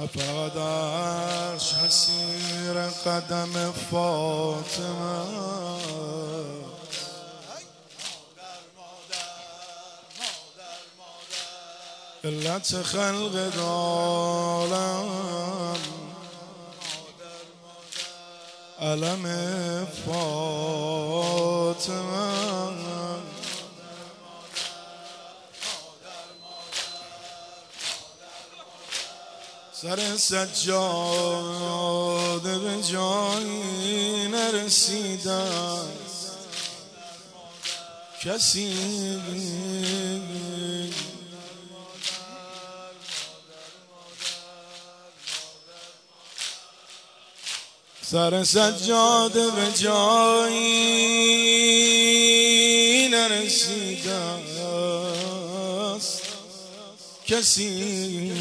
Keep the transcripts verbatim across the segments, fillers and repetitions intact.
فقط عرش حسیر قدم فاطمه علت خلق عالم علم فاطمه سر سجاده به جایی نرسیده کسی سر سجاده به جایی نرسیده است کسی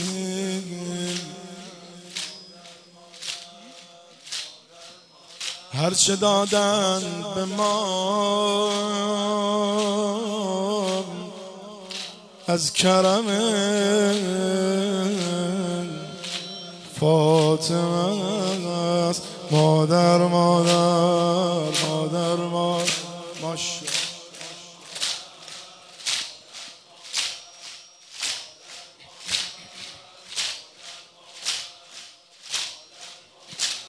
هرچه دادن به ما از کرم فاطمه است. مادر مادر مادر مادر ماشاءالله